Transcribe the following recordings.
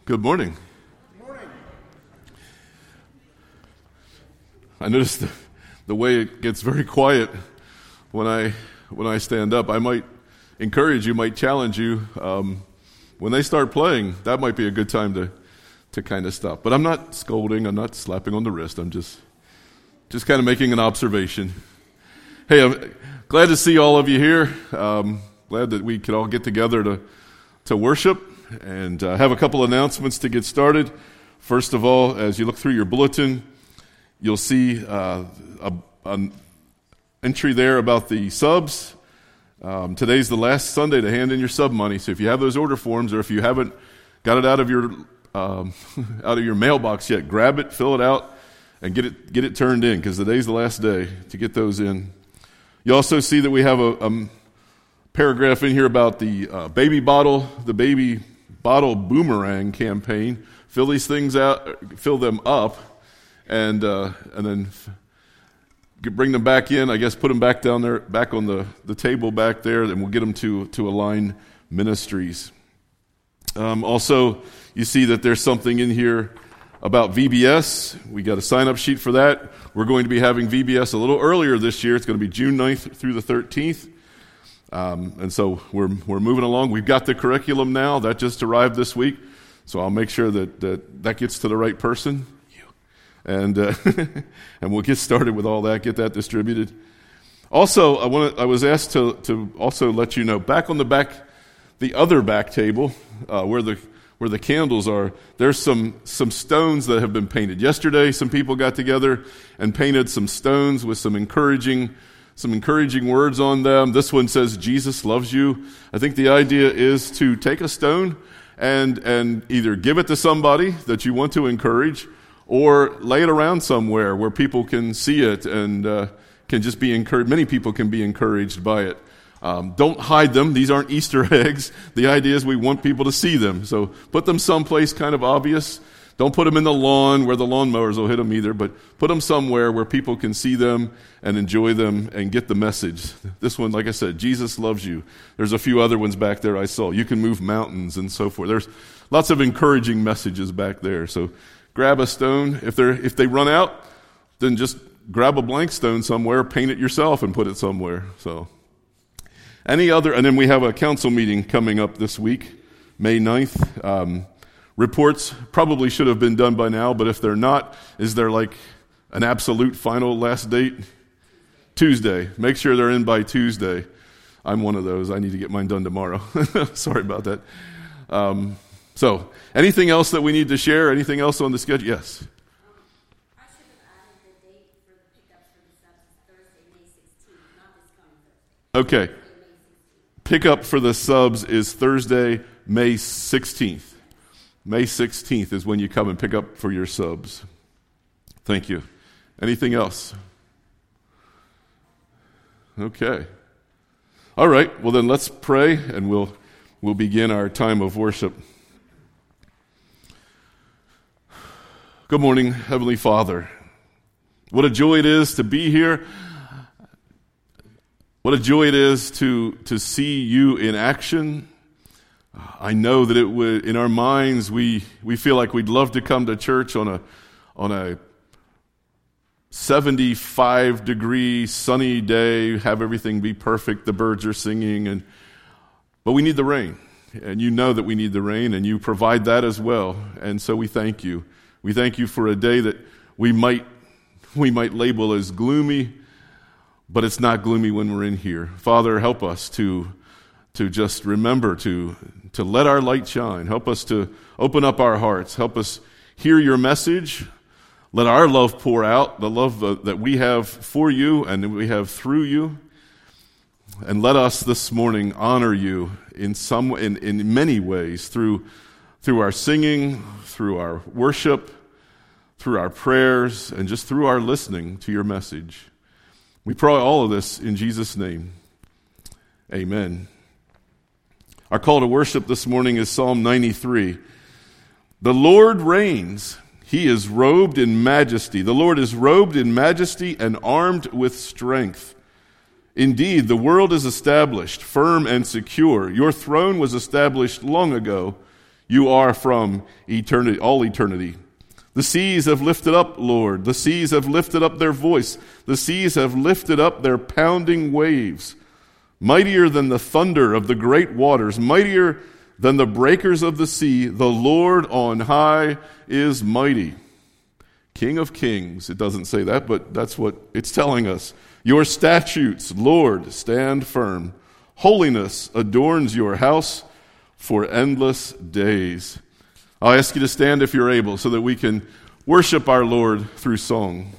Good morning. Good morning. I noticed the way it gets very quiet when I stand up. I might encourage you, might challenge you. When they start playing, that might be a good time to kind of stop. But I'm not scolding. I'm not slapping on the wrist. I'm just kind of making an observation. Hey, I'm glad to see all of you here. Glad that we could all get together to worship. And have a couple announcements to get started. First of all, as you look through your bulletin, you'll see an entry there about the subs. Today's the last Sunday to hand in your sub money. So if you have those order forms, or if you haven't got it out of your mailbox yet, grab it, fill it out, and get it turned in, because today's the last day to get those in. You also see that we have a paragraph in here about the baby bottle boomerang campaign. Fill these things out, fill them up, and then bring them back in. I guess put them back down there, back on the table back there, and we'll get them to Align Ministries. Also, you see that there's something in here about VBS. We got a sign-up sheet for that. We're going to be having VBS a little earlier this year. It's going to be June 9th through the 13th. And so we're moving along. We've got the curriculum now. That just arrived this week. So I'll make sure that gets to the right person. And and we'll get started with all that, get that distributed. Also, I was asked to also let you know, back on the other back table, where the candles are, there's some stones that have been painted. Yesterday, some people got together and painted some stones with some encouraging words on them. This one says, "Jesus loves you." I think the idea is to take a stone and either give it to somebody that you want to encourage, or lay it around somewhere where people can see it and can just be encouraged. Many people can be encouraged by it. Don't hide them. These aren't Easter eggs. The idea is we want people to see them. So put them someplace kind of obvious. Don't put them in the lawn where the lawnmowers will hit them either, but put them somewhere where people can see them and enjoy them and get the message. This one, like I said, Jesus loves you. There's a few other ones back there I saw. You can move mountains and so forth. There's lots of encouraging messages back there. So grab a stone. If they run out, then just grab a blank stone somewhere, paint it yourself and put it somewhere. So and then we have a council meeting coming up this week, May 9th. Reports probably should have been done by now, but if they're not, is there like an absolute final last date? Tuesday. Make sure they're in by Tuesday. I'm one of those. I need to get mine done tomorrow. Sorry about that. So, anything else that we need to share? Anything else on the schedule? Yes. I should have added the date for the pickups for the subs Thursday, May 16th, not this coming Thursday. Okay. Pickup for the subs is Thursday, May 16th. May 16th is when you come and pick up for your subs. Thank you. Anything else? Okay. All right. Well, then let's pray, and we'll begin our time of worship. Good morning, Heavenly Father. What a joy it is to be here. What a joy it is to see you in action. I know that it would, in our minds, we feel like we'd love to come to church on a 75-degree sunny day, have everything be perfect, the birds are singing, but we need the rain. And you know that we need the rain, and you provide that as well. And so we thank you. We thank you for a day that we might label as gloomy, but it's not gloomy when we're in here. Father, help us to just remember to let our light shine. Help us to open up our hearts. Help us hear your message. Let our love pour out, the love that we have for you and that we have through you. And let us this morning honor you in many ways, through our singing, through our worship, through our prayers, and just through our listening to your message. We pray all of this in Jesus' name. Amen. Our call to worship this morning is Psalm 93. The Lord reigns. He is robed in majesty. The Lord is robed in majesty and armed with strength. Indeed, the world is established, firm and secure. Your throne was established long ago. You are from eternity, all eternity. The seas have lifted up, Lord. The seas have lifted up their voice. The seas have lifted up their pounding waves. Mightier than the thunder of the great waters, mightier than the breakers of the sea, the Lord on high is mighty. King of kings. It doesn't say that, but that's what it's telling us. Your statutes, Lord, stand firm. Holiness adorns your house for endless days. I'll ask you to stand if you're able so that we can worship our Lord through song.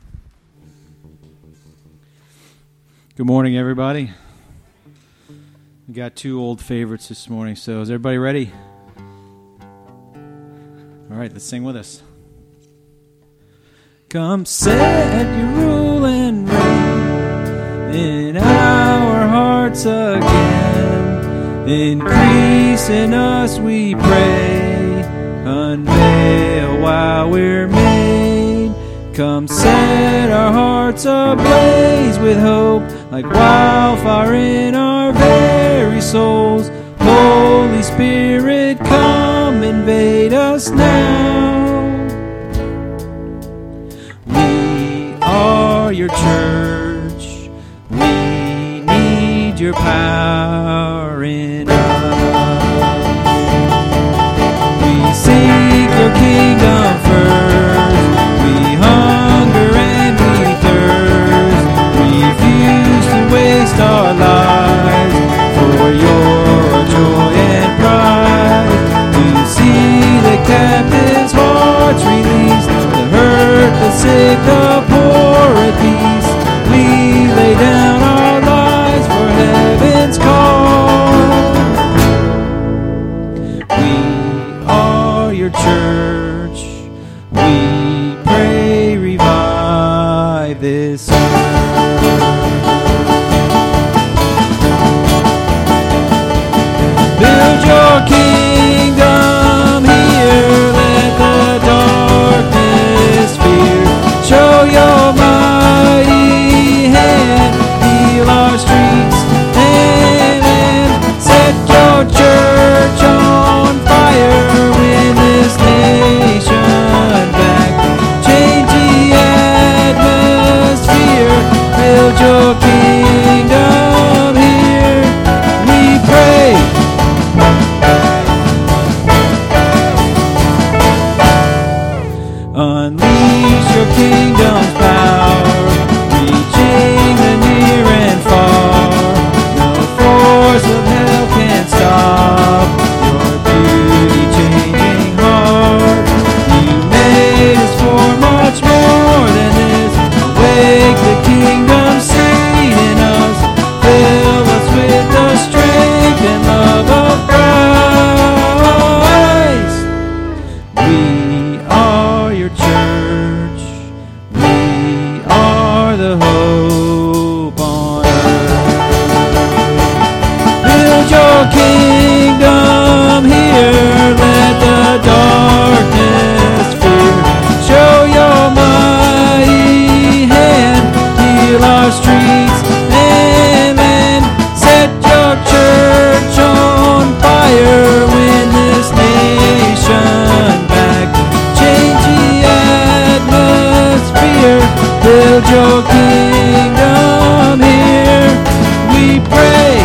Good morning, everybody. We got two old favorites this morning, so is everybody ready? All right, let's sing with us. Come set your rule and reign in our hearts again. Increase in us, we pray. Unveil while we're made. Come set our hearts ablaze with hope, like wildfire in our very souls. Holy Spirit, come invade us now. We are your church. We need your power in us. Seek your kingdom first. We hunger and we thirst. Refuse to waste our lives for your joy and pride. To see the captives' hearts released, the hurt, the sick, the poor at peace. We lay down our lives for heaven's call. Your church, we pray, revive this earth. Build your kingdom here, let the darkness fear. Show your mighty hand, heal our streets and land. Set your church on fire. Build your kingdom here, we pray. Unleash your kingdom's power, reaching the near and far. No force of hell can stop your beauty-changing heart. You made us for much more than this. Awake the kingdom seed in us. Fill us with the strength and love of Christ. We are your church. We are the hope on earth. Build your kingdom here. Let the darkness fear. Show your mighty hand. Heal our streets and land. Set your church on fire. Win this nation back. Change the atmosphere. Build your kingdom here, we pray.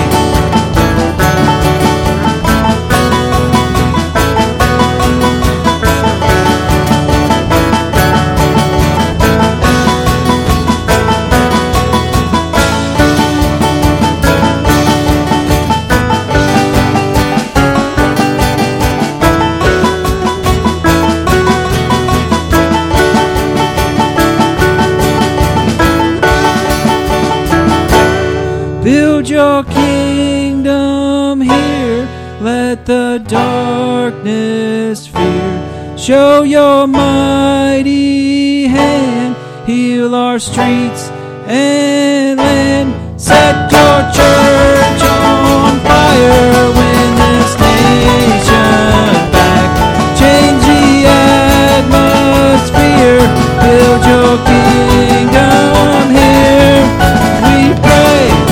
Build your kingdom here, let the darkness fear. Show your mighty hand, heal our streets and land. Set your church on fire, win this nation back. Change the atmosphere, build your kingdom here, we pray.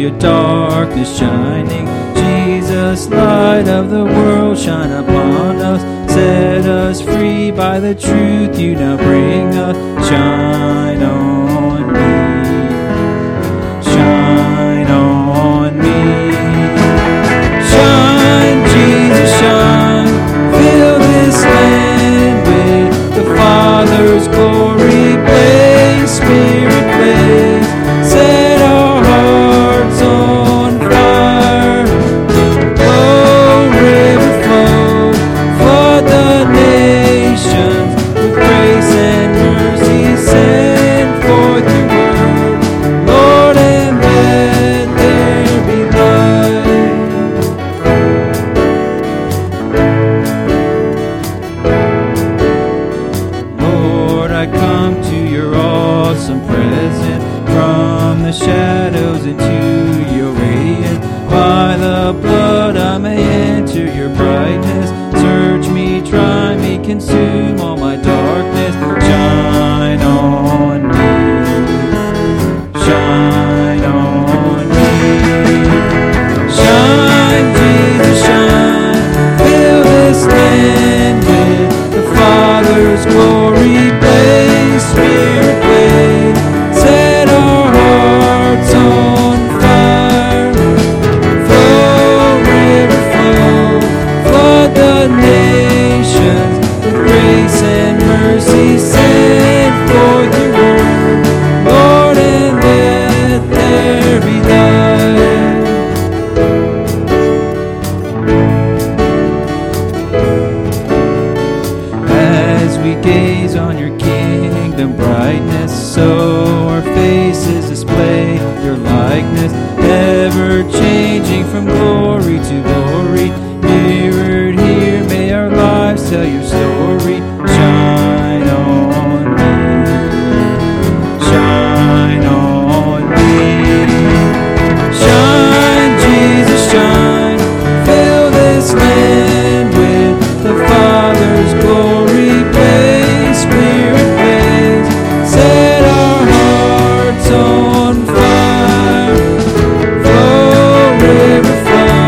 of darkness shining. Jesus, light of the world, shine upon us. Set us free by the truth you now bring us. Shine on me. Shine on me. Shine, Jesus, shine. Fill this land with the Father's glory. Blaze, Spirit, blaze. Set our hearts on fire. Flow, river, flow. Flood the nations with grace and mercy. Send forth your word, Lord, and let there be light. Lord, I come to your awesome presence, from the shadows into your radiance. By the blood I may enter your brightness. Search me, try me, consume all my darkness. Shine on me. Shine on me. Shine, Jesus, shine. Fill this land with the Father's glory. Blaze, Spirit, blaze. Set our hearts on fire. Flow, river, flow. Flood the nations with grace and mercy. Send forth your word, Lord, and let there be light. As we gaze on your kingdom brightness, so our faces display your likeness, ever changing from glory to glory. Mirrored here, may our lives tell your story. Shine on me. Shine on me. Shine, Jesus, shine. Fill this land with the Father's glory. Blaze, Spirit, blaze. Set our hearts on fire. Flow, river, flow.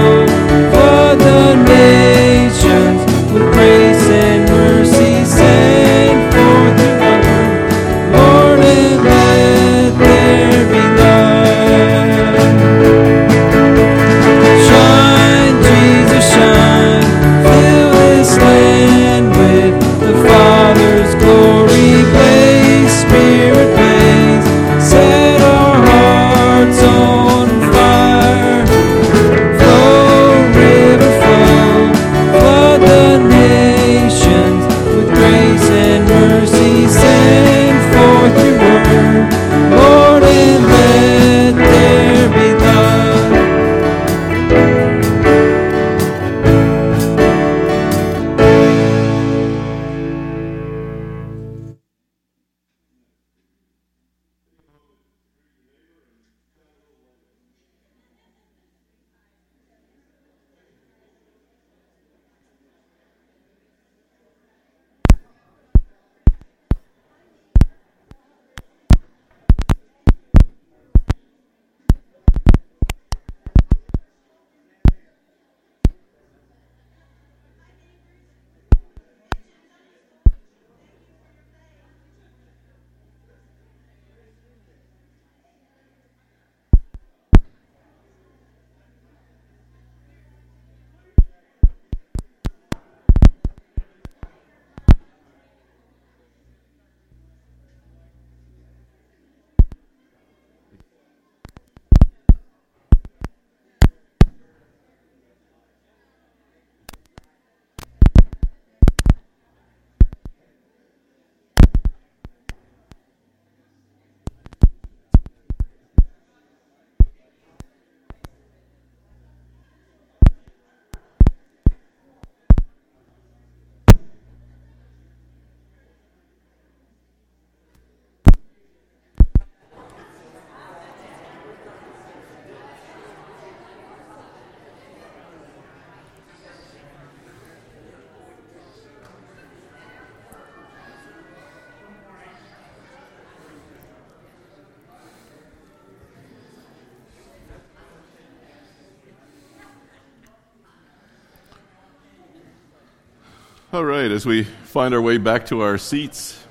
All right, as we find our way back to our seats,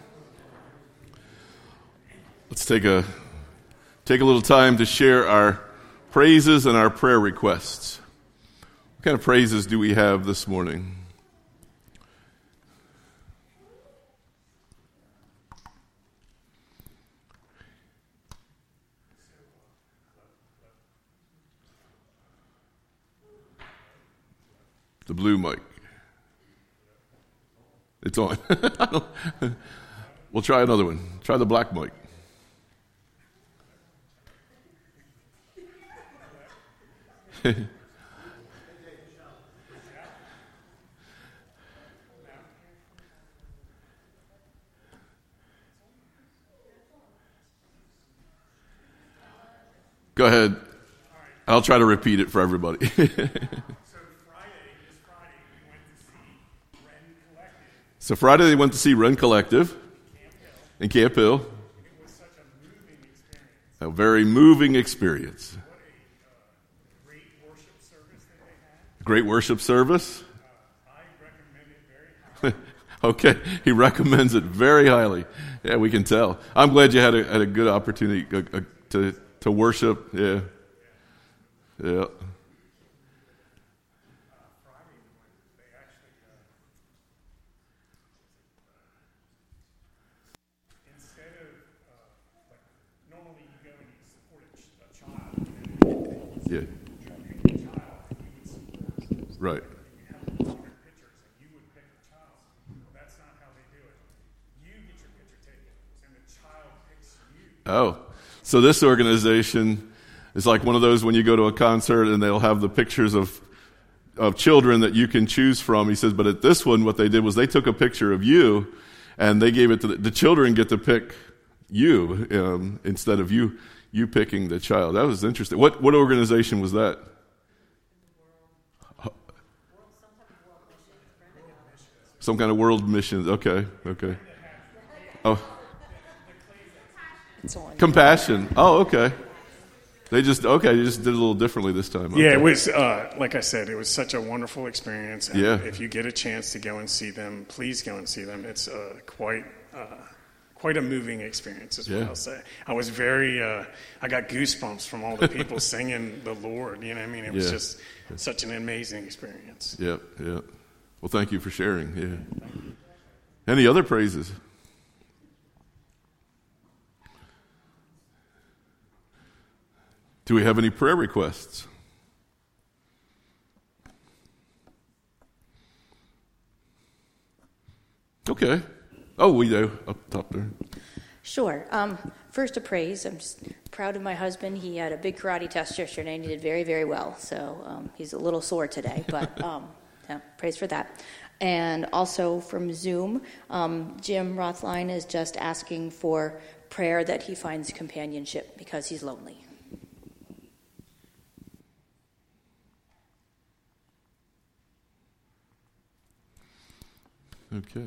let's take a little time to share our praises and our prayer requests. What kind of praises do we have this morning? The blue mic. It's on. We'll try another one. Try the black mic. Go ahead. I'll try to repeat it for everybody. So Friday they went to see Ren Collective in Camp Hill. It was such a moving experience. A very moving experience. What a great worship service that they had. Great worship service. I recommend it very highly. Okay, he recommends it very highly. Yeah, we can tell. I'm glad you had a good opportunity to worship. Yeah. Yeah. Yeah. Right. Oh, so this organization is like one of those when you go to a concert and they'll have the pictures of children that you can choose from. He says, but at this one, what they did was they took a picture of you and they gave it to the children get to pick you instead of you picking the child. That was interesting. What organization was that? Some kind of world missions. Okay. Oh, Compassion. Oh, okay. They just did a little differently this time. Okay. Yeah, it was like I said, it was such a wonderful experience. And yeah. If you get a chance to go and see them, please go and see them. It's quite a moving experience, is what I'll say. I was I got goosebumps from all the people singing the Lord. You know what I mean? It was just such an amazing experience. Yeah. Well, thank you for sharing. Yeah. Any other praises? Do we have any prayer requests? Okay. Oh, we do. Up top there. Sure. First, a praise. I'm just proud of my husband. He had a big karate test yesterday, and he did very, very well. So he's a little sore today, but praise for that. And also from Zoom, Jim Rothline is just asking for prayer that he finds companionship because he's lonely. Okay.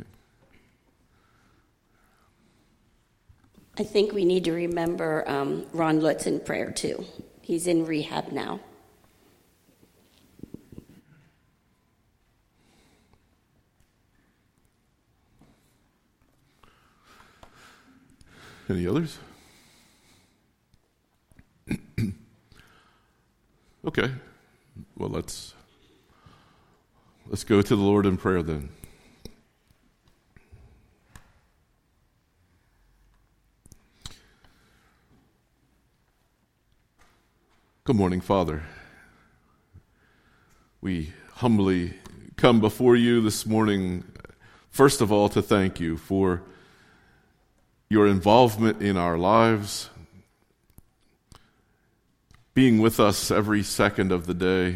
I think we need to remember Ron Lutz in prayer, too. He's in rehab now. Any others? Okay. Well, let's go to the Lord in prayer then. Good morning, Father. We humbly come before you this morning, first of all, to thank you for your involvement in our lives, being with us every second of the day,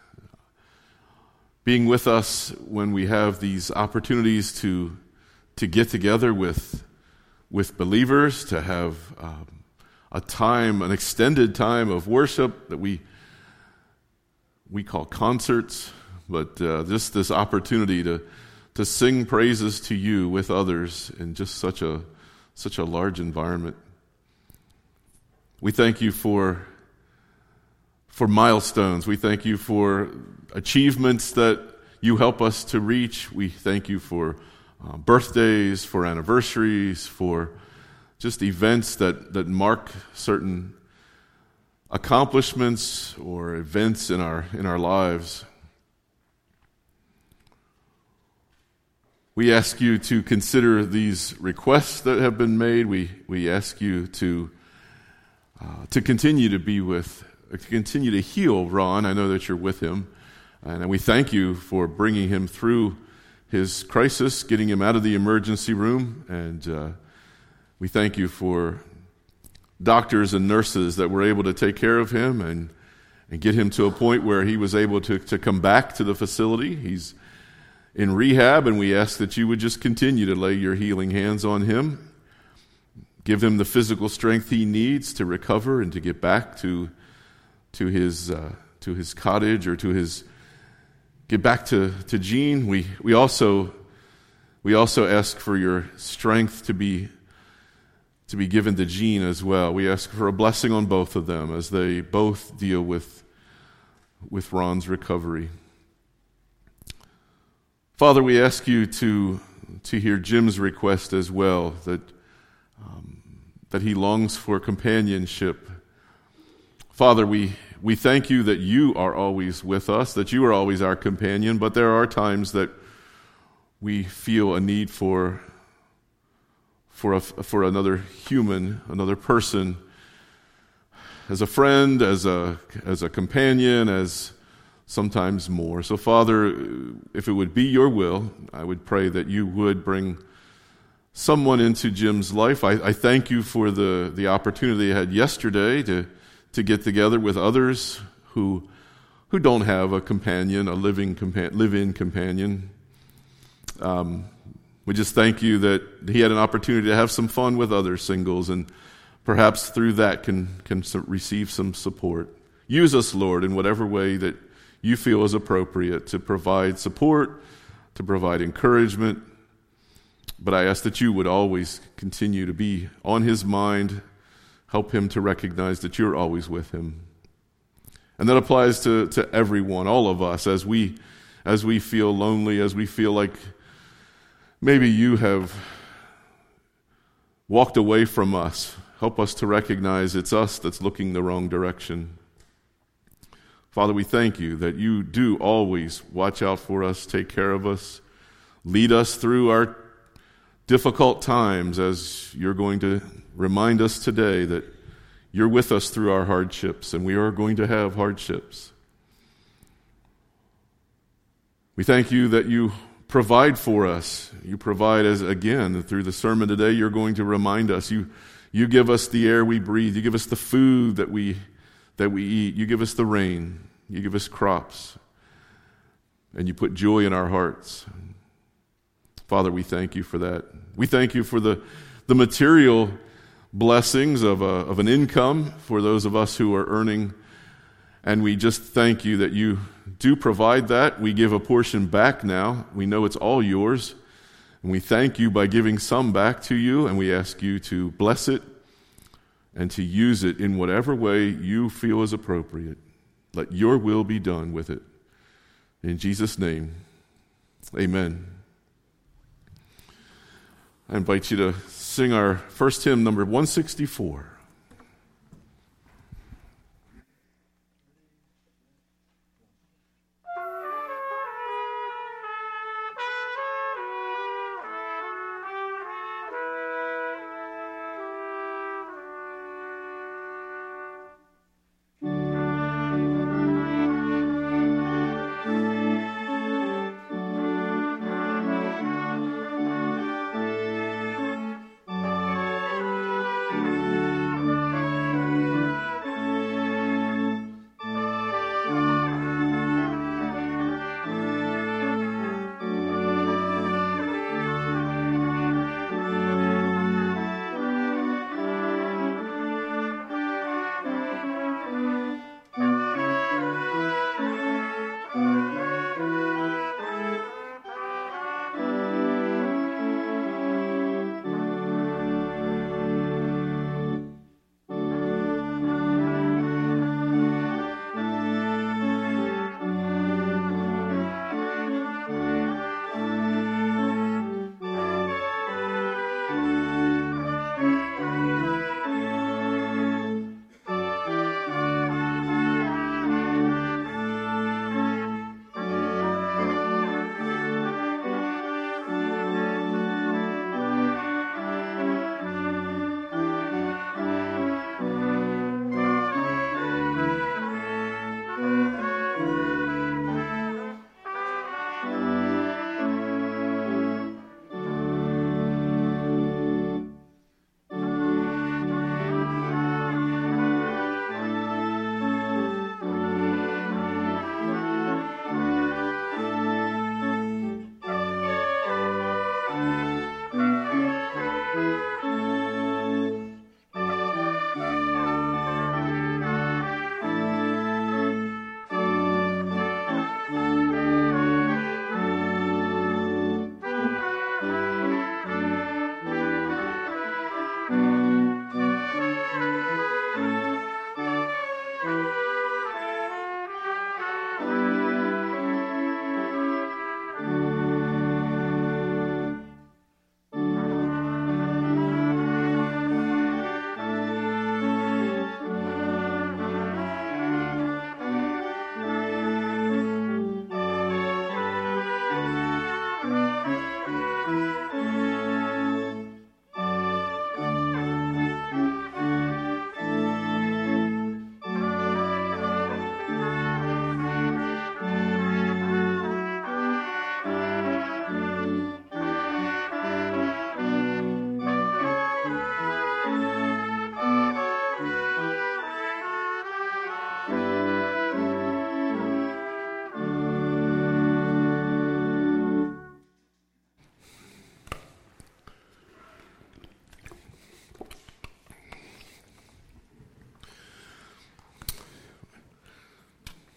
being with us when we have these opportunities to get together with believers, to have an extended time of worship that we call concerts, but just this opportunity to sing praises to you with others in just such a large environment. We thank you for milestones. We thank you for achievements that you help us to reach. We thank you for birthdays, for anniversaries, for just events that mark certain accomplishments or events in our lives. We ask you to consider these requests that have been made. We ask you to continue to continue to heal Ron. I know that you're with him, and we thank you for bringing him through his crisis, getting him out of the emergency room, and we thank you for doctors and nurses that were able to take care of him and get him to a point where he was able to come back to the facility. He's in rehab, and we ask that you would just continue to lay your healing hands on him. Give him the physical strength he needs to recover and to get back to his cottage, or get back to Jean. We also ask for your strength to be given to Jean as well. We ask for a blessing on both of them as they both deal with Ron's recovery. Father, we ask you to hear Jim's request as well, that he longs for companionship. Father, we thank you that you are always with us, that you are always our companion, but there are times that we feel a need for another human, another person, as a friend, as a companion, as sometimes more. So, Father, if it would be your will, I would pray that you would bring someone into Jim's life. I thank you for the opportunity I had yesterday to get together with others who don't have a companion, a live-in companion. We just thank you that he had an opportunity to have some fun with other singles, and perhaps through that can receive some support. Use us, Lord, in whatever way that you feel is appropriate to provide support, to provide encouragement. But I ask that you would always continue to be on his mind, help him to recognize that you're always with him. And that applies to everyone, all of us, as we feel lonely, as we feel like maybe you have walked away from us. Help us to recognize it's us that's looking the wrong direction. Father, we thank you that you do always watch out for us, take care of us, lead us through our difficult times, as you're going to remind us today that you're with us through our hardships, and we are going to have hardships. We thank you that you provide for us. You provide, as again, through the sermon today, you're going to remind us. You give us the air we breathe. You give us the food that we eat. You give us the rain. You give us crops. And you put joy in our hearts. Father, we thank you for that. We thank you for the material blessings of an income for those of us who are earning. And we just thank you that you do provide that. We give a portion back now. We know it's all yours. And we thank you by giving some back to you, and we ask you to bless it and to use it in whatever way you feel is appropriate. Let your will be done with it. In Jesus' name, amen. I invite you to sing our first hymn, number 164.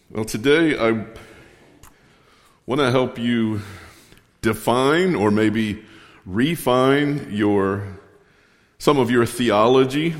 Well, today I want to help you define or maybe refine some of your theology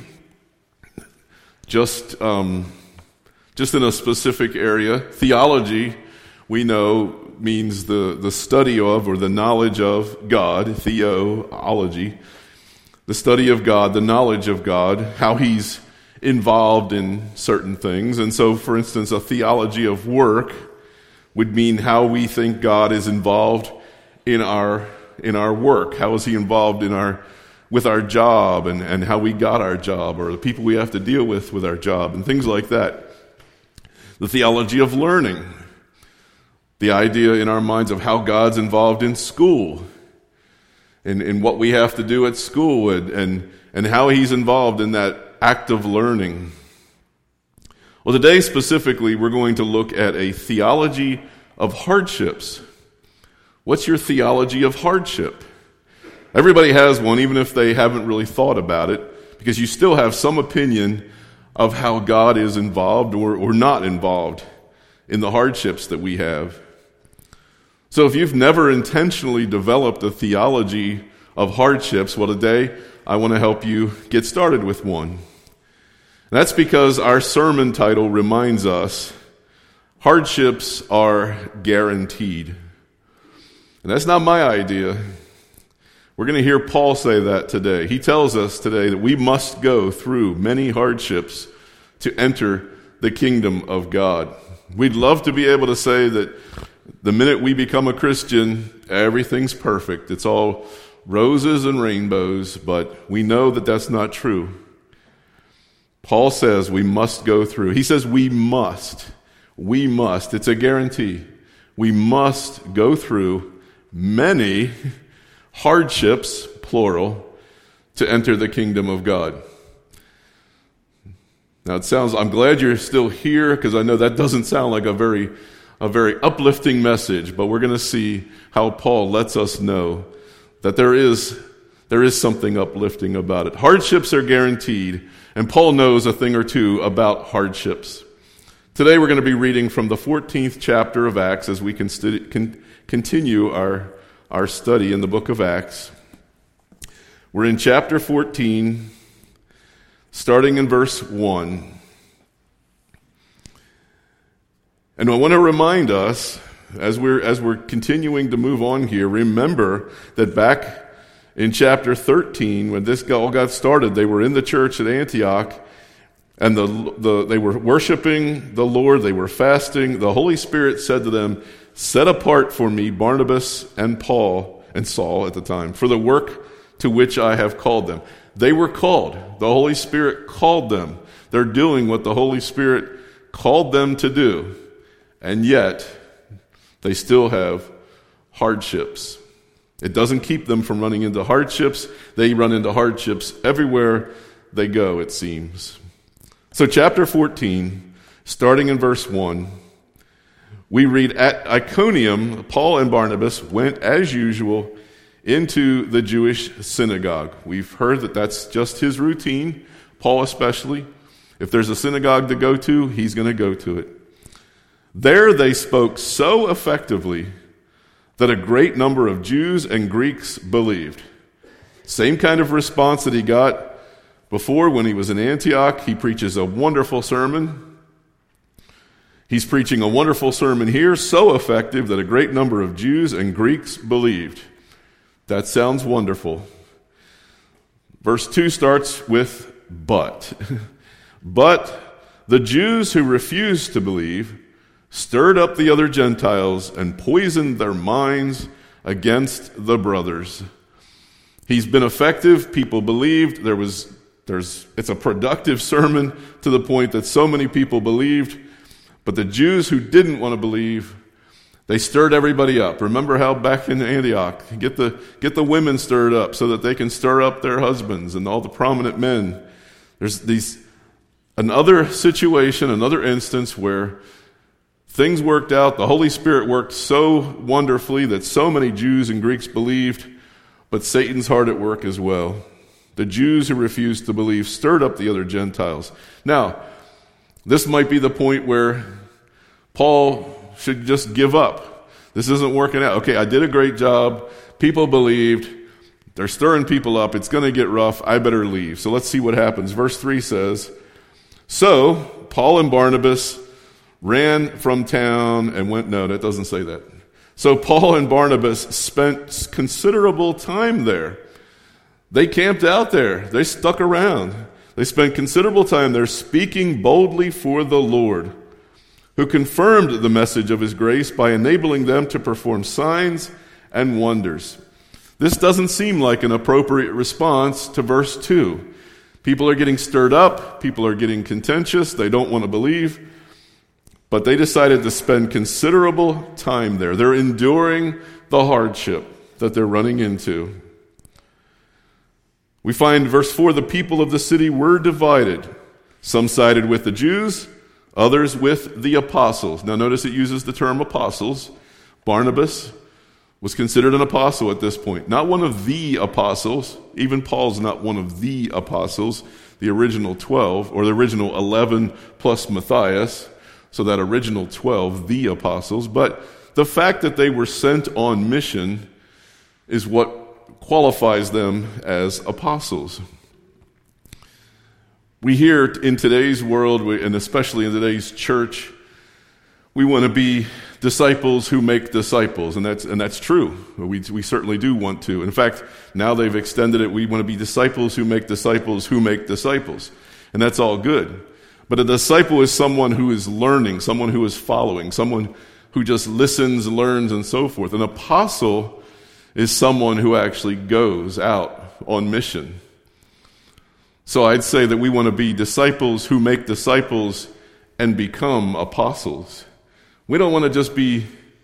just in a specific area. Theology, we know, means the study of or the knowledge of God, theology, the study of God, the knowledge of God, how He's involved in certain things. And so, for instance, a theology of work would mean how we think God is involved in our work. How is He involved with our job and how we got our job, or the people we have to deal with our job, and things like that. The theology of learning, the idea in our minds of how God's involved in school, in what we have to do at school, and how He's involved in that act of learning. Well, today specifically, we're going to look at a theology of hardships. What's your theology of hardship? Everybody has one, even if they haven't really thought about it, because you still have some opinion of how God is involved or not involved in the hardships that we have. So if you've never intentionally developed a theology of hardships, well, today I want to help you get started with one. And that's because our sermon title reminds us hardships are guaranteed. And that's not my idea. We're going to hear Paul say that today. He tells us today that we must go through many hardships to enter the kingdom of God. We'd love to be able to say that the minute we become a Christian, everything's perfect. It's all roses and rainbows, but we know that that's not true. Paul says we must go through. He says we must. We must. It's a guarantee. We must go through many hardships, plural, to enter the kingdom of God. Now I'm glad you're still here, because I know that doesn't sound like a very uplifting message, but we're going to see how Paul lets us know that there is something uplifting about it. Hardships are guaranteed, and Paul knows a thing or two about hardships. Today we're going to be reading from the 14th chapter of Acts as we continue our study in the book of Acts. We're in chapter 14, starting in verse 1. And I want to remind us, as we're continuing to move on here, remember that back in chapter 13, when this all got started, they were in the church at Antioch, and they were worshiping the Lord, they were fasting. The Holy Spirit said to them, "Set apart for me Barnabas and Paul," and Saul at the time, "for the work to which I have called them." They were called. The Holy Spirit called them. They're doing what the Holy Spirit called them to do. And yet, they still have hardships. It doesn't keep them from running into hardships. They run into hardships everywhere they go, it seems. So chapter 14, starting in verse 1, we read, "At Iconium, Paul and Barnabas went, as usual, into the Jewish synagogue." We've heard that that's just his routine, Paul especially. If there's a synagogue to go to, he's going to go to it. There they spoke so effectively that a great number of Jews and Greeks believed. Same kind of response that he got before when he was in Antioch. He preaches a wonderful sermon. He's preaching a wonderful sermon here, so effective that a great number of Jews and Greeks believed. That sounds wonderful. Verse 2 starts with "but." "But the Jews who refused to believe stirred up the other Gentiles and poisoned their minds against the brothers." He's been effective. People believed. It's a productive sermon to the point that so many people believed. But the Jews who didn't want to believe, they stirred everybody up. Remember how back in Antioch, get the women stirred up so that they can stir up their husbands and all the prominent men. There's another situation, another instance where things worked out. The Holy Spirit worked so wonderfully that so many Jews and Greeks believed, but Satan's hard at work as well. The Jews who refused to believe stirred up the other Gentiles. Now, this might be the point where Paul should just give up. This isn't working out. Okay, I did a great job. People believed. They're stirring people up. It's going to get rough. I better leave. So let's see what happens. Verse 3 says, "So Paul and Barnabas ran from town and went..." No, that doesn't say that. "So Paul and Barnabas spent considerable time there." They camped out there. They stuck around. They spent considerable time there speaking boldly for the Lord, who confirmed the message of his grace by enabling them to perform signs and wonders. This doesn't seem like an appropriate response to verse 2. People are getting stirred up. People are getting contentious. They don't want to believe. But they decided to spend considerable time there. They're enduring the hardship that they're running into. We find verse 4, the people of the city were divided. Some sided with the Jews, others with the apostles. Now notice it uses the term apostles. Barnabas was considered an apostle at this point. Not one of the apostles. Even Paul's not one of the apostles. The original 12, or the original 11 plus Matthias. So that original 12, the apostles. But the fact that they were sent on mission is what qualifies them as apostles. We hear in today's world, and especially in today's church, we want to be disciples who make disciples, and that's true. We certainly do want to. In fact, now they've extended it. We want to be disciples who make disciples who make disciples, and that's all good. But a disciple is someone who is learning, someone who is following, someone who just listens, learns, and so forth. An apostle is someone who actually goes out on mission. So I'd say that we want to be disciples who make disciples and become apostles. We don't want to just be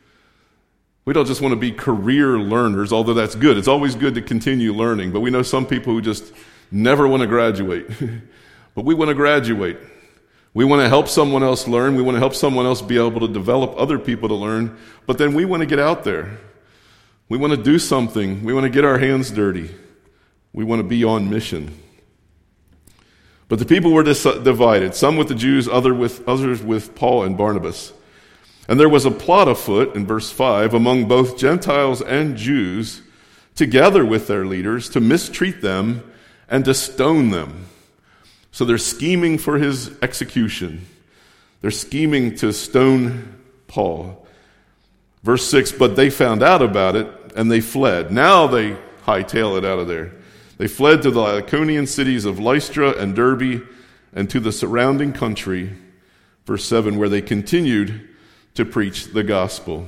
career learners, although that's good. It's always good to continue learning, but we know some people who just never want to graduate. But we want to graduate. We want to help someone else learn. We want to help someone else be able to develop other people to learn. But then we want to get out there. We want to do something. We want to get our hands dirty. We want to be on mission. But the people were divided, some with the Jews, others with Paul and Barnabas. And there was a plot afoot, in verse 5, among both Gentiles and Jews, together with their leaders, to mistreat them and to stone them. So they're scheming for his execution. They're scheming to stone Paul. Verse 6, but they found out about it, and they fled. Now they hightail it out of there. They fled to the Lycaonian cities of Lystra and Derbe and to the surrounding country, verse 7, where they continued to preach the gospel.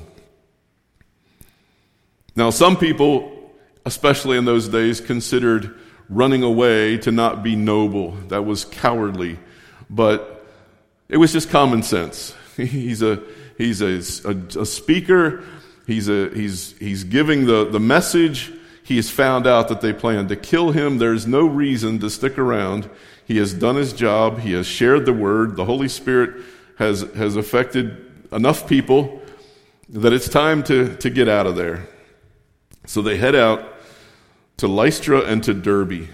Now, some people, especially in those days, considered running away to not be noble. That was cowardly. But it was just common sense. He's a speaker. He's giving the message. He has found out that they plan to kill him. There's no reason to stick around. He has done his job. He has shared the word. The Holy Spirit has affected enough people that it's time to get out of there. So they head out to Lystra and to Derbe.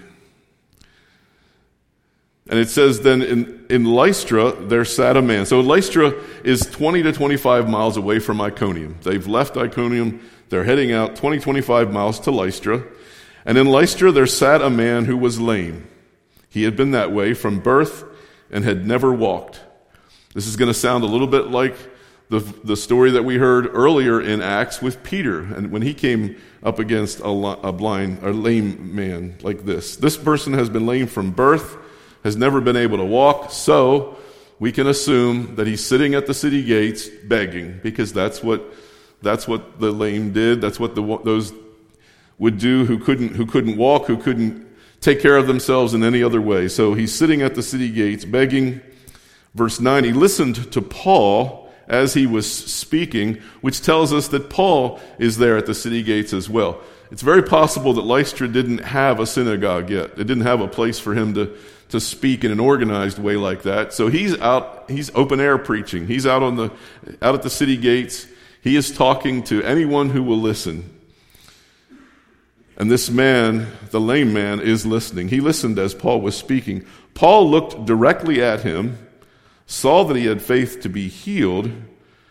And it says then in Lystra there sat a man. So Lystra is 20 to 25 miles away from Iconium. They've left Iconium. They're heading out 20, 25 miles to Lystra. And in Lystra there sat a man who was lame. He had been that way from birth and had never walked. This is going to sound a little bit like the story that we heard earlier in Acts with Peter, and when he came up against a lame man like this. This person has been lame from birth, has never been able to walk, so we can assume that he's sitting at the city gates begging, because that's what the lame did. That's what those would do who couldn't walk, who couldn't take care of themselves in any other way. So he's sitting at the city gates begging. Verse 9, he listened to Paul as he was speaking, which tells us that Paul is there at the city gates as well. It's very possible that Lystra didn't have a synagogue yet. It didn't have a place for him to speak in an organized way like that. So he's open air preaching. He's out at the city gates. He is talking to anyone who will listen. And this man, the lame man, is listening. He listened as Paul was speaking. Paul looked directly at him, saw that he had faith to be healed,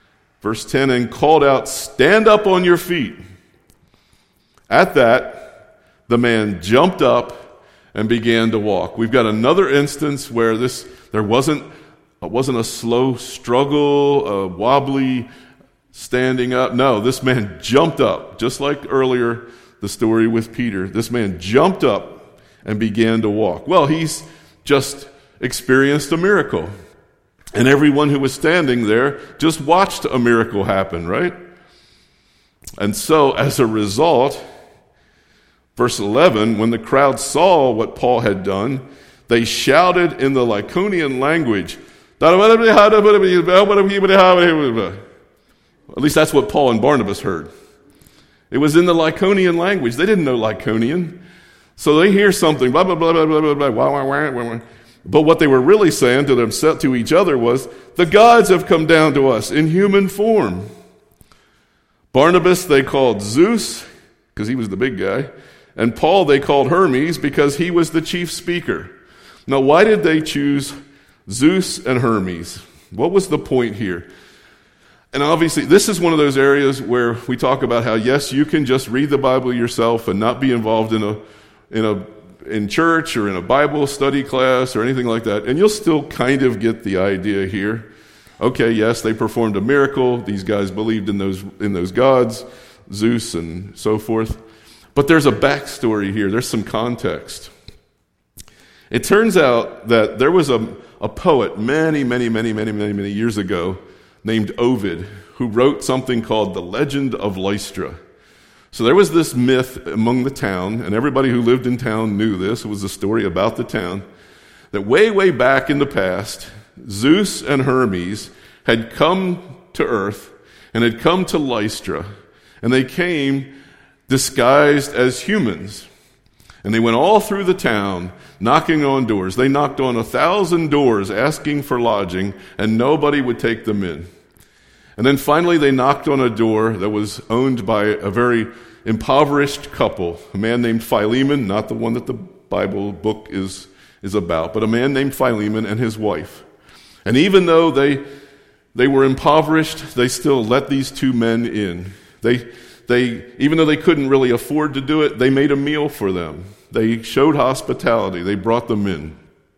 Verse 10, and called out, "Stand up on your feet." At that, the man jumped up and began to walk. We've got another instance where there wasn't a slow struggle, a wobbly standing up. No, this man jumped up, just like earlier, the story with Peter. This man jumped up and began to walk. Well, he's just experienced a miracle. And everyone who was standing there just watched a miracle happen, right? And so, as a result, verse 11, when the crowd saw what Paul had done, they shouted in the Lycaonian language. At least that's what Paul and Barnabas heard. It was in the Lycaonian language. They didn't know Lycaonian. So they hear something, blah, blah, blah, blah, blah, blah, blah, wah, wah, wah, wah. But what they were really saying to each other was, the gods have come down to us in human form. Barnabas they called Zeus, because he was the big guy. And Paul they called Hermes, because he was the chief speaker. Now, why did they choose Zeus and Hermes? What was the point here? And obviously, this is one of those areas where we talk about how, yes, you can just read the Bible yourself and not be involved in church or in a Bible study class or anything like that, and you'll still kind of get the idea here. Okay, yes, they performed a miracle. These guys believed in those gods, Zeus and so forth. But there's a backstory here. There's some context. It turns out that there was a poet many years ago named Ovid who wrote something called The Legend of Lystra. So there was this myth among the town, and everybody who lived in town knew this. It was a story about the town, that way back in the past, Zeus and Hermes had come to earth and had come to Lystra, and they came disguised as humans. And they went all through the town knocking on doors. They knocked on 1,000 doors asking for lodging, and nobody would take them in. And then finally they knocked on a door that was owned by a very impoverished couple, a man named Philemon, not the one that the Bible book is about, but a man named Philemon and his wife. And even though they were impoverished, they still let these two men in. They even though they couldn't really afford to do it, they made a meal for them. They showed hospitality. They brought them in.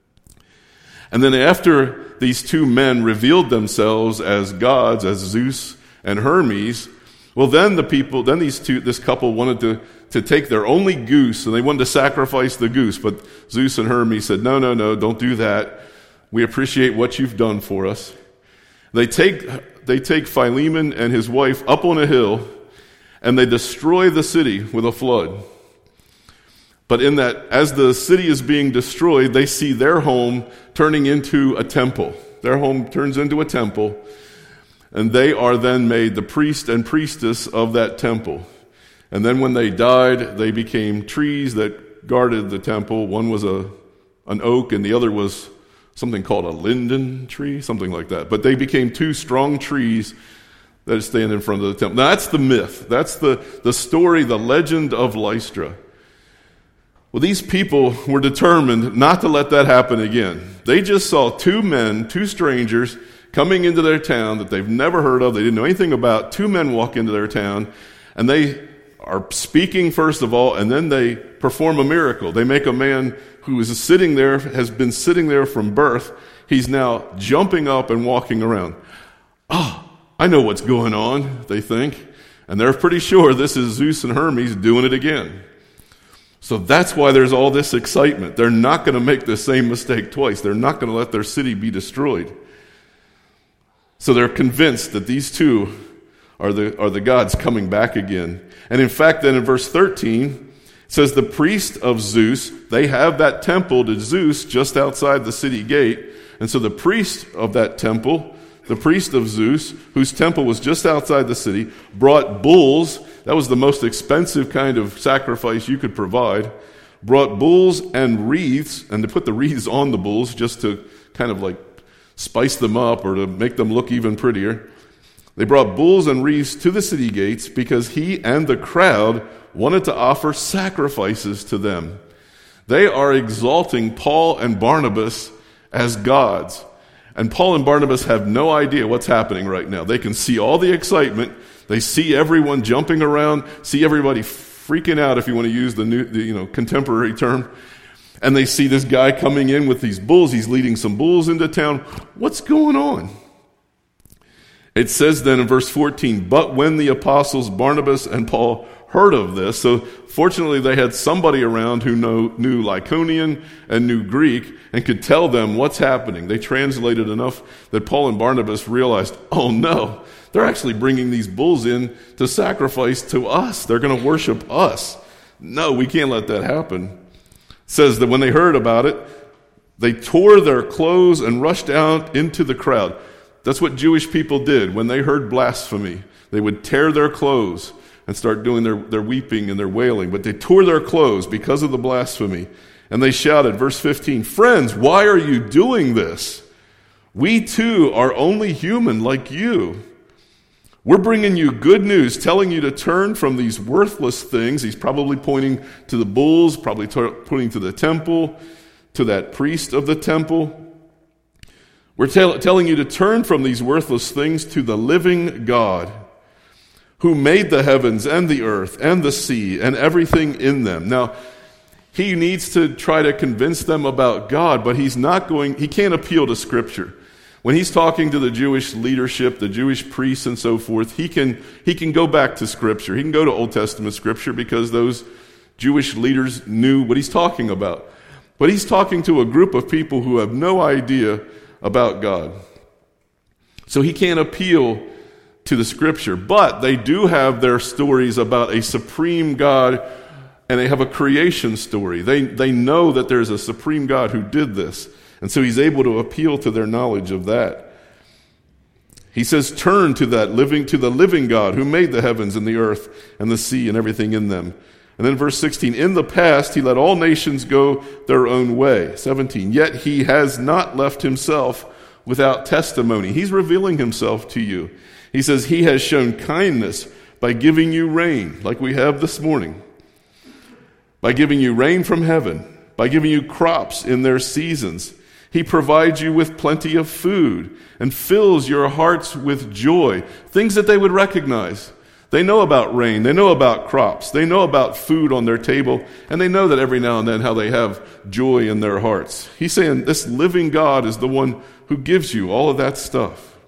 And then after these two men revealed themselves as gods, as Zeus and Hermes, well, then this couple wanted to take their only goose, and they wanted to sacrifice the goose. But Zeus and Hermes said, no, don't do that. We appreciate what you've done for us. They take Philemon and his wife up on a hill, and they destroy the city with a flood. But in that, as the city is being destroyed, they see their home turning into a temple. Their home turns into a temple, and they are then made the priest and priestess of that temple. And then when they died, they became trees that guarded the temple. One was an oak, and the other was something called a linden tree, something like that. But they became two strong trees that stand in front of the temple. Now, that's the myth. That's the story, the legend of Lystra. Well, these people were determined not to let that happen again. They just saw two strangers, coming into their town that they've never heard of, they didn't know anything about. Two men walk into their town, and they are speaking first of all, and then they perform a miracle. They make a man who is sitting there, has been sitting there from birth, he's now jumping up and walking around. I know what's going on, they think. And they're pretty sure this is Zeus and Hermes doing it again. So that's why there's all this excitement. They're not going to make the same mistake twice. They're not going to let their city be destroyed. So they're convinced that these two are the gods coming back again. And in fact, then in verse 13, it says the priest of Zeus, they have that temple to Zeus just outside the city gate. And so the priest of that temple, the priest of Zeus, whose temple was just outside the city, brought bulls. That was the most expensive kind of sacrifice you could provide. Brought bulls and wreaths, and to put the wreaths on the bulls just to kind of like spice them up or to make them look even prettier. They brought bulls and wreaths to the city gates because he and the crowd wanted to offer sacrifices to them. They are exalting Paul and Barnabas as gods. And Paul and Barnabas have no idea what's happening right now. They can see all the excitement. They see everyone jumping around, see everybody freaking out, if you want to use the contemporary term. And they see this guy coming in with these bulls. He's leading some bulls into town. What's going on? It says then in verse 14, but when the apostles Barnabas and Paul heard of this, so fortunately they had somebody around who knew Lycaonian and knew Greek and could tell them what's happening. They translated enough that Paul and Barnabas realized, oh no, they're actually bringing these bulls in to sacrifice to us. They're going to worship us. No, we can't let that happen. It says that when they heard about it, they tore their clothes and rushed out into the crowd. That's what Jewish people did. When they heard blasphemy, they would tear their clothes and start doing their weeping and their wailing. But they tore their clothes because of the blasphemy. And they shouted, verse 15, friends, why are you doing this? We too are only human like you. We're bringing you good news, telling you to turn from these worthless things. He's probably pointing to the bulls, probably pointing to the temple, to that priest of the temple. We're telling you to turn from these worthless things to the living God, who made the heavens and the earth and the sea and everything in them. Now, he needs to try to convince them about God, but he can't appeal to Scripture. When he's talking to the Jewish leadership, the Jewish priests and so forth, he can go back to Scripture. He can go to Old Testament Scripture because those Jewish leaders knew what he's talking about. But he's talking to a group of people who have no idea about God. So he can't appeal to the Scripture, but they do have their stories about a supreme God, and they have a creation story. They know that there's a supreme God who did this, and so he's able to appeal to their knowledge of that. He says, turn to the living God who made the heavens and the earth and the sea and everything in them. And then verse 16, in the past he let all nations go their own way. 17, yet he has not left himself without testimony. He's revealing himself to you. He says he has shown kindness by giving you rain, like we have this morning, by giving you rain from heaven, by giving you crops in their seasons. He provides you with plenty of food and fills your hearts with joy, things that they would recognize. They know about rain. They know about crops. They know about food on their table. And they know that every now and then how they have joy in their hearts. He's saying this living God is the one who gives you all of that stuff.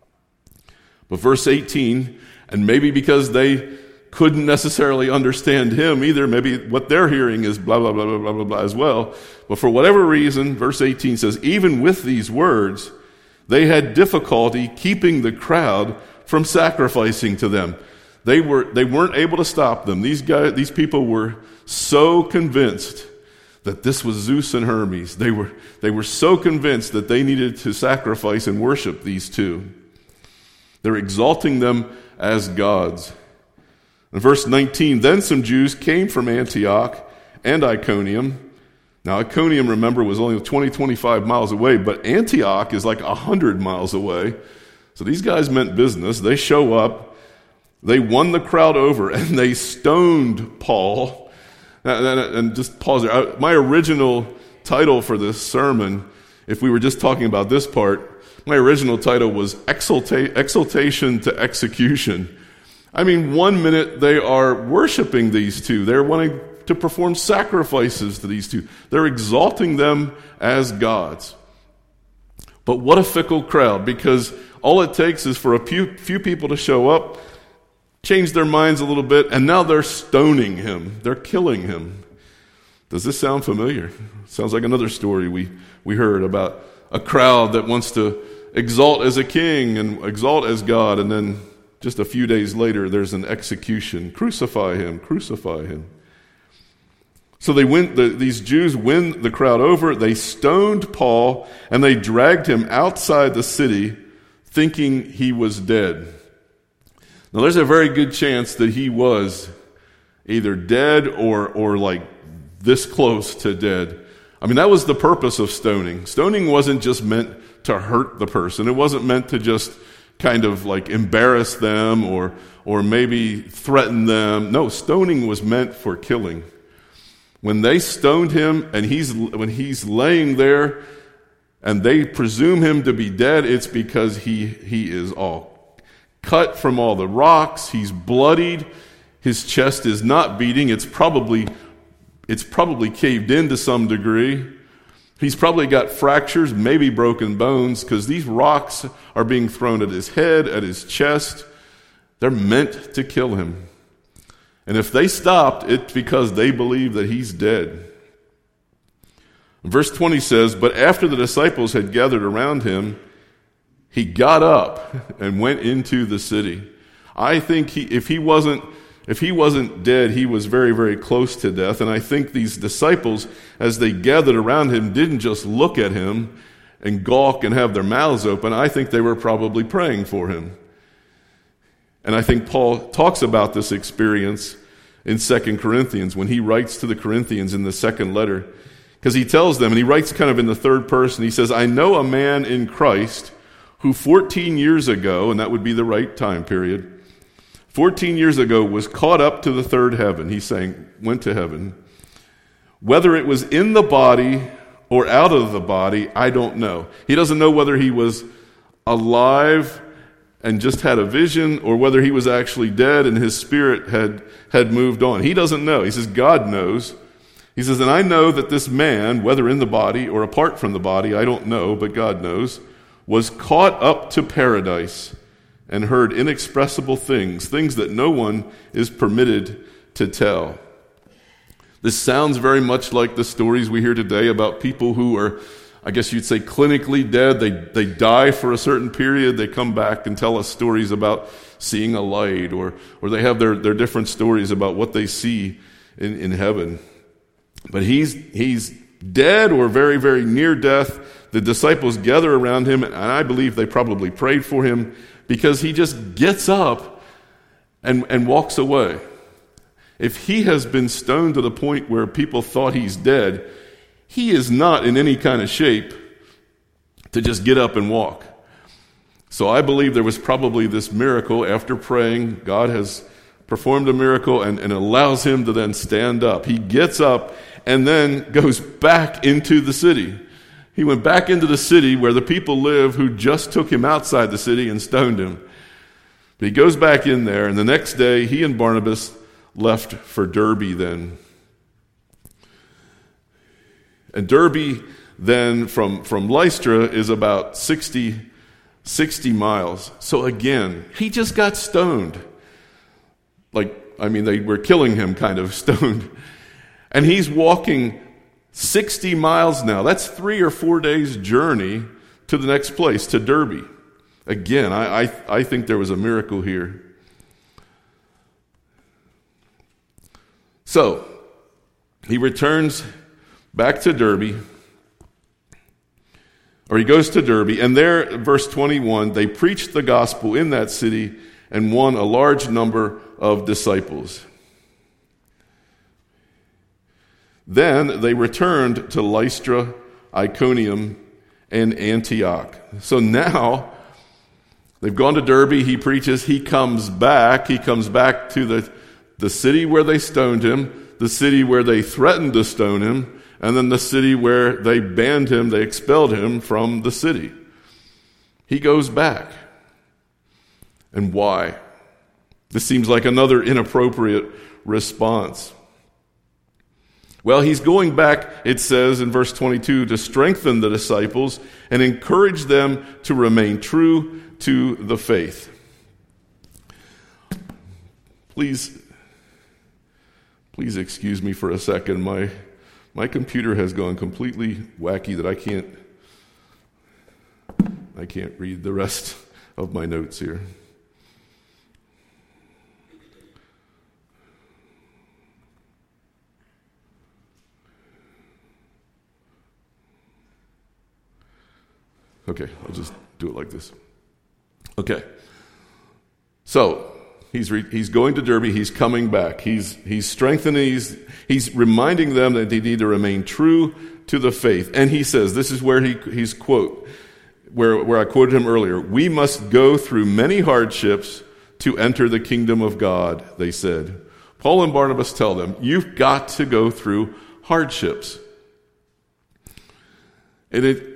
But verse 18, and maybe because they couldn't necessarily understand him either, maybe what they're hearing is blah, blah, blah, blah, blah, blah, blah as well. But for whatever reason, verse 18 says, even with these words, they had difficulty keeping the crowd from sacrificing to them. They weren't able to stop them. These people were so convinced that this was Zeus and Hermes. They were so convinced that they needed to sacrifice and worship these two. They're exalting them as gods. In verse 19, then some Jews came from Antioch and Iconium. Now, Iconium, remember, was only 25 miles away, but Antioch is like 100 miles away. So these guys meant business. They show up. They won the crowd over, and they stoned Paul. And just pause there. My original title for this sermon, if we were just talking about this part, my original title was Exaltation to Execution. I mean, 1 minute they are worshiping these two. They're wanting to perform sacrifices to these two. They're exalting them as gods. But what a fickle crowd, because all it takes is for a few people to show up, change their minds a little bit, and now they're stoning him. They're killing him. Does this sound familiar? Sounds like another story we heard about a crowd that wants to exalt as a king and exalt as God, and then just a few days later there's an execution. Crucify him, crucify him. So these Jews win the crowd over. They stoned Paul, and they dragged him outside the city thinking he was dead. Now, there's a very good chance that he was either dead or like this close to dead. I mean, that was the purpose of stoning. Stoning wasn't just meant to hurt the person. It wasn't meant to just kind of like embarrass them or maybe threaten them. No, stoning was meant for killing. When they stoned him and when he's laying there, and they presume him to be dead, it's because he is all cut from all the rocks. He's bloodied. His chest is not beating. It's probably caved in to some degree. He's probably got fractures, maybe broken bones, because these rocks are being thrown at his head, at his chest. They're meant to kill him. And if they stopped, it's because they believe that he's dead. Verse 20 says, "But after the disciples had gathered around him, he got up and went into the city." I think if he wasn't dead, he was very, very close to death. And I think these disciples, as they gathered around him, didn't just look at him and gawk and have their mouths open. I think they were probably praying for him. And I think Paul talks about this experience in 2 Corinthians when he writes to the Corinthians in the second letter. Because he tells them, and he writes kind of in the third person, he says, "I know a man in Christ who 14 years ago," and that would be the right time period, 14 years ago was caught up to the third heaven. He's saying, went to heaven. "Whether it was in the body or out of the body, I don't know." He doesn't know whether he was alive and just had a vision, or whether he was actually dead and his spirit had moved on. He doesn't know. He says, God knows. He says, "And I know that this man, whether in the body or apart from the body, I don't know, but God knows, was caught up to paradise and heard inexpressible things that no one is permitted to tell." This sounds very much like the stories we hear today about people who are, I guess you'd say, clinically dead. They die for a certain period. They come back and tell us stories about seeing a light, or they have their different stories about what they see in heaven. But he's dead or very, very near death. The disciples gather around him, and I believe they probably prayed for him, because he just gets up and walks away. If he has been stoned to the point where people thought he's dead, he is not in any kind of shape to just get up and walk. So I believe there was probably this miracle. After praying, God has performed a miracle and allows him to then stand up. He gets up and then goes back into the city. He went back into the city where the people live who just took him outside the city and stoned him. But he goes back in there, and the next day he and Barnabas left for Derbe then. And Derbe then from Lystra is about 60 miles. So again, he just got stoned. They were killing him kind of stoned. And he's walking 60 miles now. That's 3 or 4 days' journey to the next place, to Derbe. Again, I think there was a miracle here. So, he returns back to Derbe, or he goes to Derbe, and there, verse 21, they preached the gospel in that city and won a large number of disciples. Then they returned to Lystra, Iconium, and Antioch. So now, they've gone to Derbe, he preaches, he comes back to the city where they stoned him, the city where they threatened to stone him, and then the city where they banned him, they expelled him from the city. He goes back. And why? This seems like another inappropriate response. Well, he's going back, it says in verse 22, to strengthen the disciples and encourage them to remain true to the faith. Please excuse me for a second. My computer has gone completely wacky that I can't read the rest of my notes here. Okay, I'll just do it like this. Okay. So, he's going to Derbe, he's coming back. He's strengthening, he's reminding them that they need to remain true to the faith. And he says, this is where he's quote, where I quoted him earlier, "We must go through many hardships to enter the kingdom of God," they said. Paul and Barnabas tell them, you've got to go through hardships. And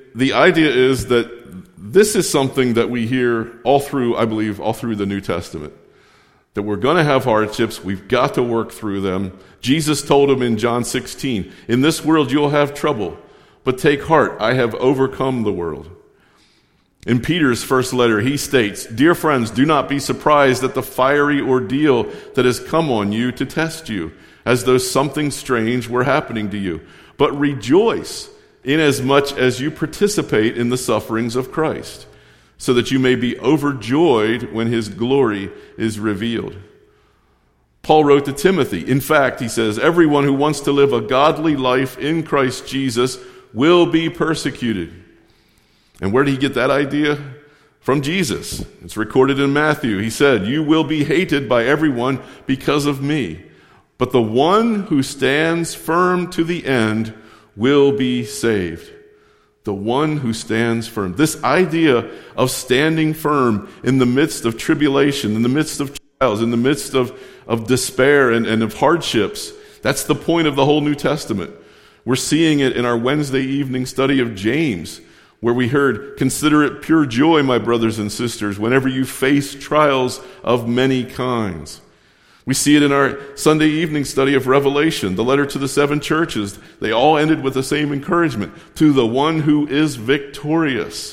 the idea is that this is something that we hear all through, I believe, all through the New Testament. That we're going to have hardships. We've got to work through them. Jesus told them in John 16, in this world you'll have trouble, but take heart, I have overcome the world. In Peter's first letter, he states, dear friends, do not be surprised at the fiery ordeal that has come on you to test you, as though something strange were happening to you. But rejoice inasmuch as you participate in the sufferings of Christ, so that you may be overjoyed when his glory is revealed. Paul wrote to Timothy, in fact, he says, everyone who wants to live a godly life in Christ Jesus will be persecuted. And where did he get that idea? From Jesus. It's recorded in Matthew. He said, you will be hated by everyone because of me, but the one who stands firm to the end will be saved. The one who stands firm. This idea of standing firm in the midst of tribulation, in the midst of trials, in the midst of despair and of hardships, that's the point of the whole New Testament. We're seeing it in our Wednesday evening study of James, where we heard, consider it pure joy, my brothers and sisters, whenever you face trials of many kinds. We see it in our Sunday evening study of Revelation, the letter to the 7 churches. They all ended with the same encouragement, to the one who is victorious.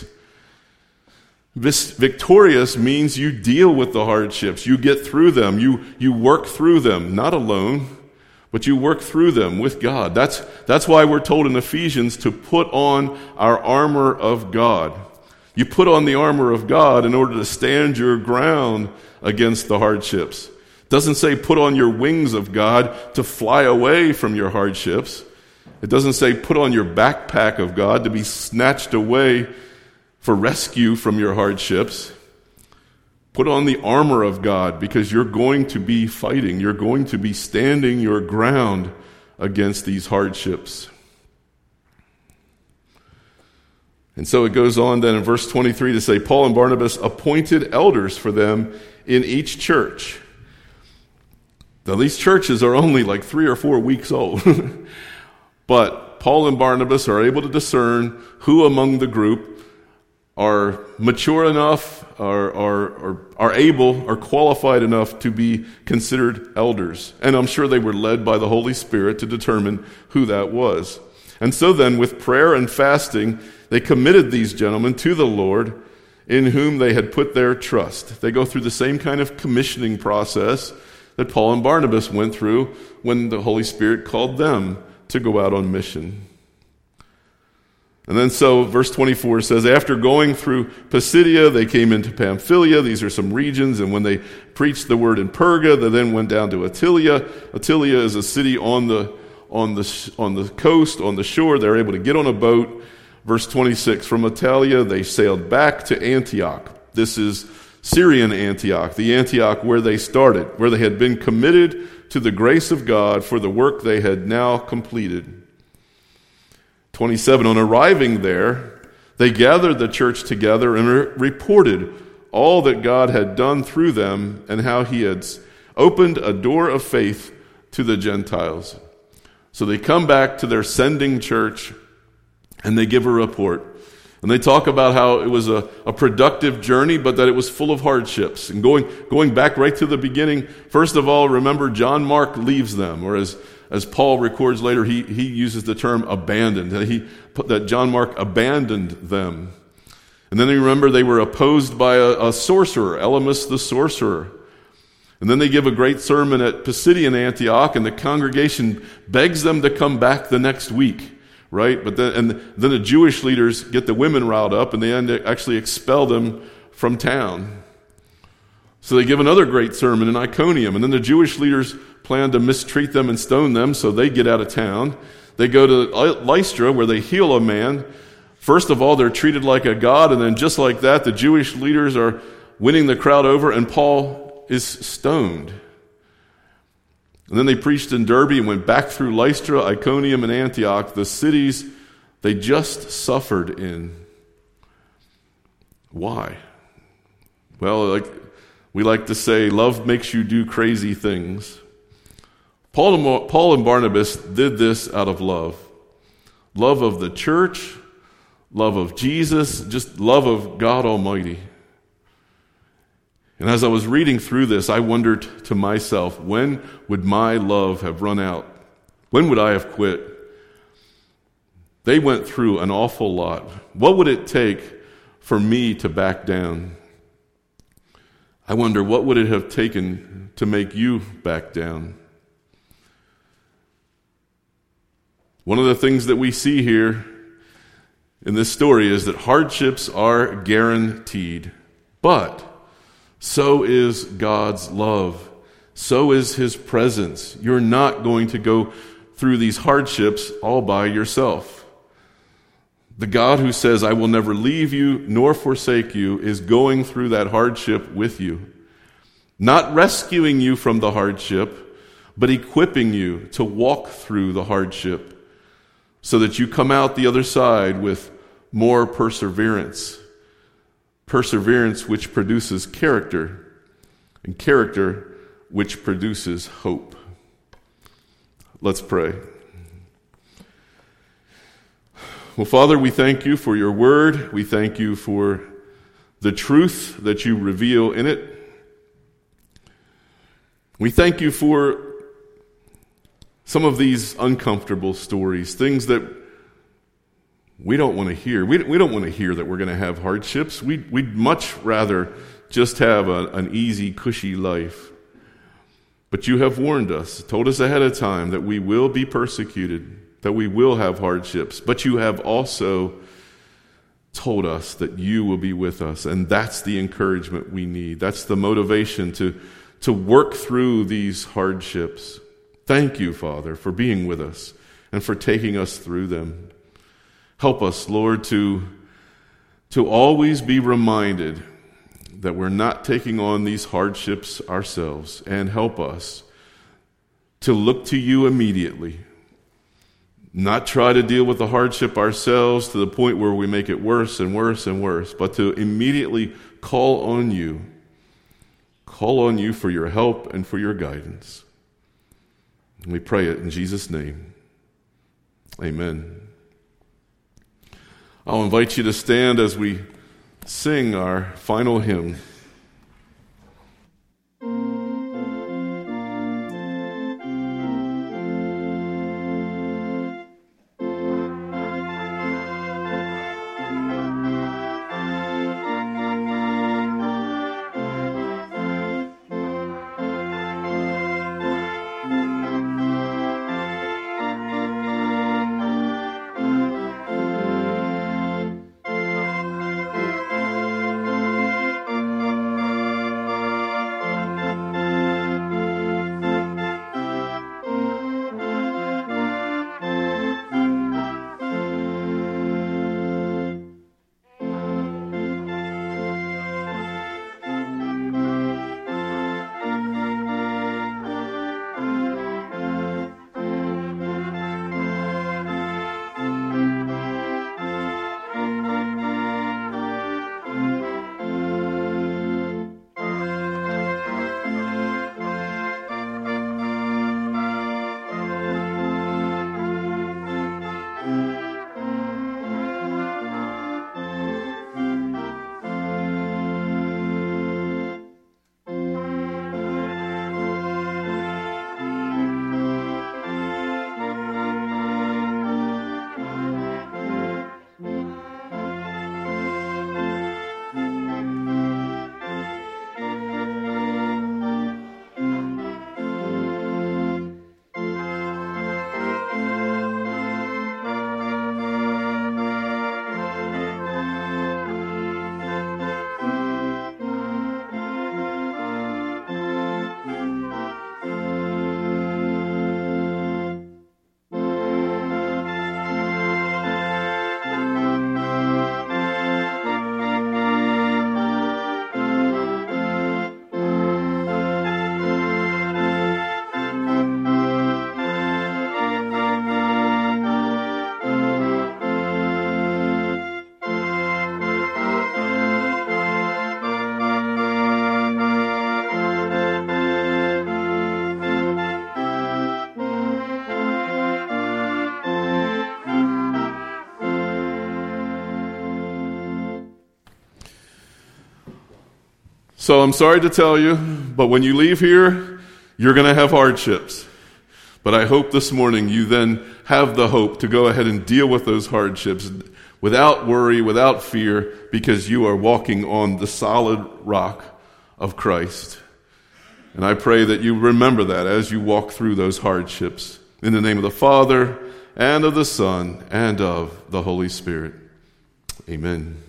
Victorious means you deal with the hardships, you get through them, you work through them, not alone, but you work through them with God. That's why we're told in Ephesians to put on our armor of God. You put on the armor of God in order to stand your ground against the hardships. It doesn't say put on your wings of God to fly away from your hardships. It doesn't say put on your backpack of God to be snatched away for rescue from your hardships. Put on the armor of God because you're going to be fighting. You're going to be standing your ground against these hardships. And so it goes on then in verse 23 to say, Paul and Barnabas appointed elders for them in each church. Now these churches are only like 3 or 4 weeks old. But Paul and Barnabas are able to discern who among the group are mature enough, are able, are qualified enough to be considered elders. And I'm sure they were led by the Holy Spirit to determine who that was. And so then, with prayer and fasting, they committed these gentlemen to the Lord, in whom they had put their trust. They go through the same kind of commissioning process that Paul and Barnabas went through when the Holy Spirit called them to go out on mission. And then so verse 24 says, after going through Pisidia, they came into Pamphylia. These are some regions. And when they preached the word in Perga, they then went down to Attalia. Attalia is a city on the coast, on the shore. They're able to get on a boat. Verse 26, from Attalia, they sailed back to Antioch. This is Syrian Antioch, the Antioch where they started, where they had been committed to the grace of God for the work they had now completed. 27, on arriving there, they gathered the church together and reported all that God had done through them and how he had opened a door of faith to the Gentiles. So they come back to their sending church and they give a report. And they talk about how it was a productive journey, but that it was full of hardships. And going back right to the beginning, first of all, remember John Mark leaves them, or as Paul records later, he uses the term abandoned. That John Mark abandoned them. And then you remember they were opposed by a sorcerer, Elymas the sorcerer. And then they give a great sermon at Pisidian Antioch, and the congregation begs them to come back the next week, right? But then the Jewish leaders get the women riled up, and they actually expel them from town. So they give another great sermon in Iconium, and then the Jewish leaders plan to mistreat them and stone them, so they get out of town. They go to Lystra, where they heal a man. First of all, they're treated like a god, and then just like that, the Jewish leaders are winning the crowd over, and Paul is stoned. And then they preached in Derbe and went back through Lystra, Iconium, and Antioch, the cities they just suffered in. Why? Well, we like to say, love makes you do crazy things. Paul and Barnabas did this out of love. Love of the church, love of Jesus, just love of God Almighty. And as I was reading through this, I wondered to myself, when would my love have run out? When would I have quit? They went through an awful lot. What would it take for me to back down? I wonder, what would it have taken to make you back down? One of the things that we see here in this story is that hardships are guaranteed, but so is God's love. So is His presence. You're not going to go through these hardships all by yourself. The God who says, I will never leave you nor forsake you, is going through that hardship with you. Not rescuing you from the hardship, but equipping you to walk through the hardship so that you come out the other side with more perseverance. Perseverance which produces character, and character which produces hope. Let's pray. Well, Father, we thank you for your word. We thank you for the truth that you reveal in it. We thank you for some of these uncomfortable stories, things that we don't want to hear. We don't want to hear that we're going to have hardships. We'd much rather just have an easy, cushy life. But you have warned us, told us ahead of time that we will be persecuted, that we will have hardships. But you have also told us that you will be with us. And that's the encouragement we need. That's the motivation to work through these hardships. Thank you, Father, for being with us and for taking us through them. Help us, Lord, to always be reminded that we're not taking on these hardships ourselves, and help us to look to you immediately, not try to deal with the hardship ourselves to the point where we make it worse and worse and worse, but to immediately call on you for your help and for your guidance. And we pray it in Jesus' name. Amen. I'll invite you to stand as we sing our final hymn. So I'm sorry to tell you, but when you leave here, you're going to have hardships. But I hope this morning you then have the hope to go ahead and deal with those hardships without worry, without fear, because you are walking on the solid rock of Christ. And I pray that you remember that as you walk through those hardships. In the name of the Father, and of the Son, and of the Holy Spirit. Amen.